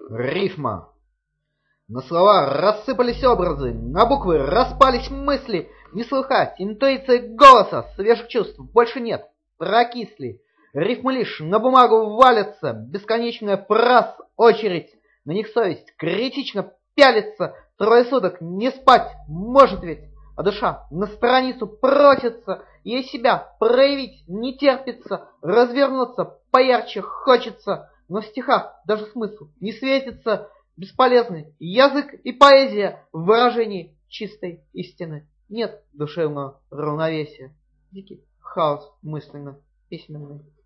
Рифма. На слова рассыпались образы, на буквы распались мысли. Не слыхать интуиции голоса, свежих чувств больше нет, прокисли. Рифмы лишь на бумагу валятся, бесконечная фраз, очередь. На них совесть критично пялится, трое суток не спать может ведь. А душа на страницу просится, ей себя проявить не терпится, развернуться поярче хочется. Но в стихах даже смысл не светится, бесполезны язык и поэзия в выражении чистой истины. Нет душевного равновесия. Дикий хаос мысленно-письменный.